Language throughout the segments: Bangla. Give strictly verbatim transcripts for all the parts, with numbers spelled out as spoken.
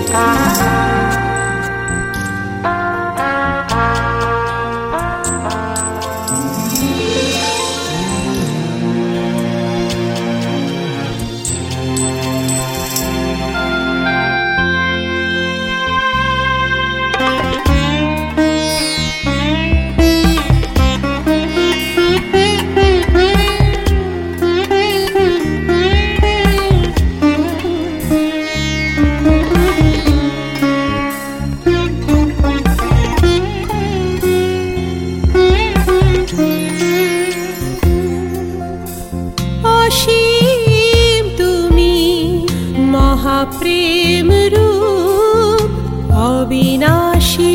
অসীম তুমি মহাপ্রেম রূপ অবিনাশী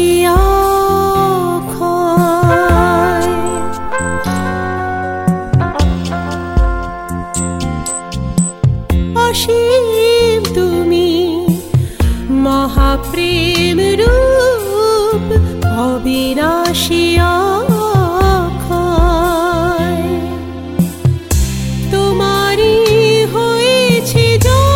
অক্ষয়। অসীম তুমি মহাপ্রেম রূপ অবিনাশী অক্ষয়। তোমারই হয়েছে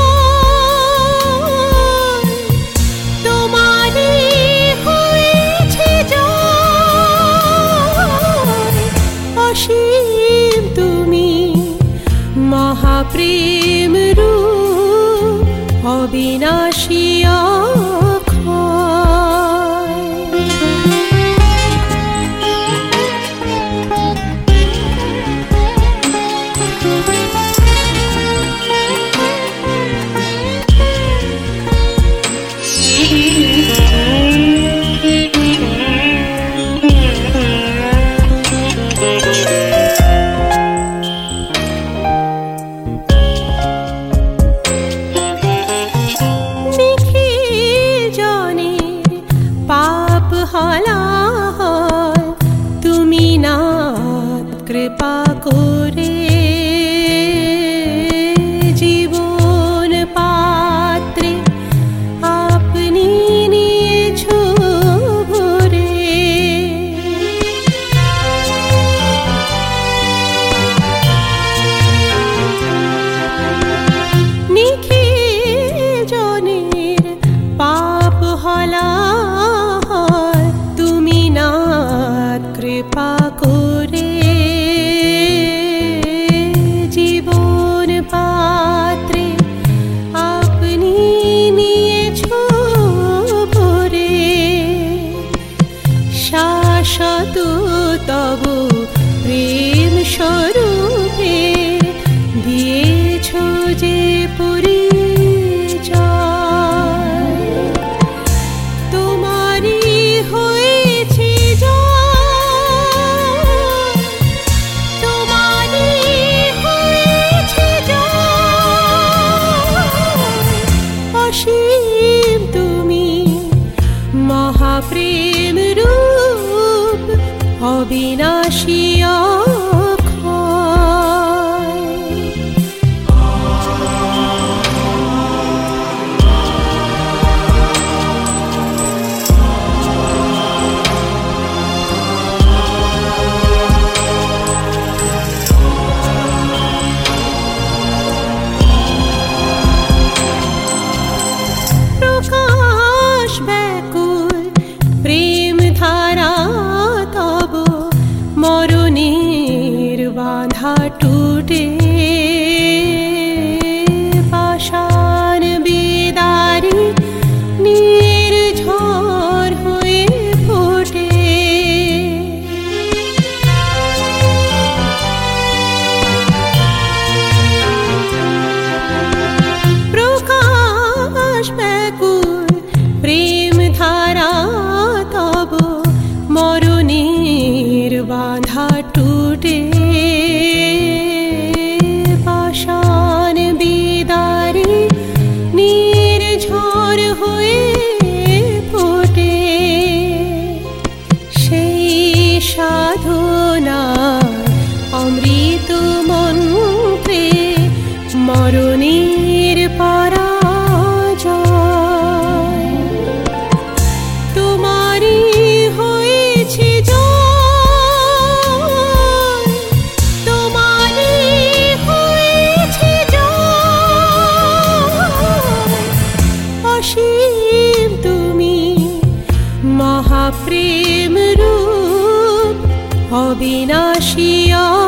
জয়, তোমারই হয়েছে জয়। অসীম তুমি মহাপ্রেম রূপ অবিনাশী তুমি নাথ কৃপা করে জীবন পাত্রে আপনি নিয়েছো ভরে। নিখিল জনের পাপ হলা কৃপা করে জীবন পাত্রে আপনি নিয়েছো ভরে। শাশ্বত তব প্রেম স্বরূপে দিয়েছো যে পরিচয়। তোমারই হয়েছে অসীম তুমি মহাপ্রেম রূপ অবিনাশী অক্ষয়। প্রকাশ ব্যাকুল প্রেম ধারা তব মরণের বাঁধা টুটে। পাষাণ বেদারি নির্ঝর হয়ে ফোটে। প্রকাশ ব্যাকুল প্রেম ধারা তব মরণের বাঁধা টুটে। পাষাণ বেদারি নির্ঝর হয়ে ফোটে। সেই সাধনার অমৃত মন্ত্রে মরণের পরাজয়। তোমারই হয়েছে জয়, তোমারই হয়েছে জয়। অসীম প্রেম রূপ অবিনাশী।